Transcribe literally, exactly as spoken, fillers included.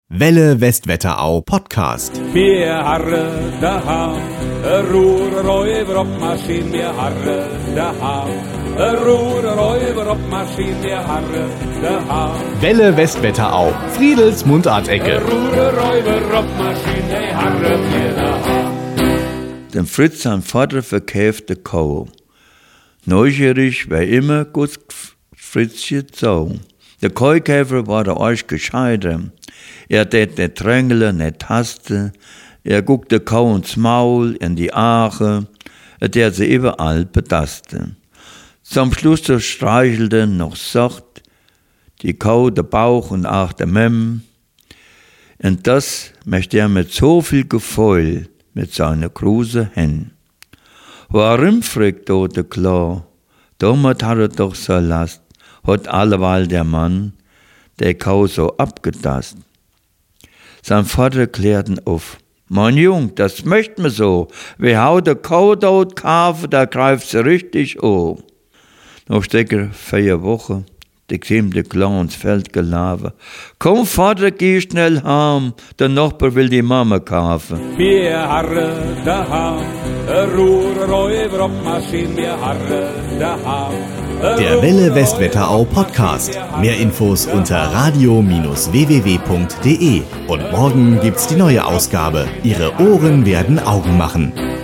Welle Westwetterau Podcast. Wir harren daheim, roer räuber op Maschine, wir harren daheim, roer räuber op Maschine, wir harren daheim. Welle Westwetterau, Friedels Mundartecke. Roer räuber op Maschine, wir harren wir daheim. Den Fritz sein Vater verkaufte Kau. Neugierig war immer gut Fritzchen so. Der Keukäfer war der Arsch gescheiter. Er tät nicht drängeln, nicht tasten. Er guckte Kau ins Maul, in die Ache. Er tät sie überall betasten. Zum Schluss so streichelte noch sacht die Kau der Bauch und auch der Mem. Und das möchte er mit so viel Gefühl mit seiner Kruse hin. Warum, fragt o der Klau, damals hat er doch so Last, hat alleweil der Mann, der Kau so abgetast. Sein Vater klärten auf, mein Jung, das möcht me so, wer haut der Kau dort kaufe, da greift sie richtig an. Noch stecker vier Wochen, die kam der Klau ins Feld gelaufen. Komm, Vater, geh schnell heim, der Nachbar will die Mama kaufen. Wir harren daheim, roer räuber op Maschine, wir harren daheim. Der Welle Westwetterau Podcast. Mehr Infos unter radio Bindestrich w w w punkt d e. Und morgen gibt's die neue Ausgabe. Ihre Ohren werden Augen machen.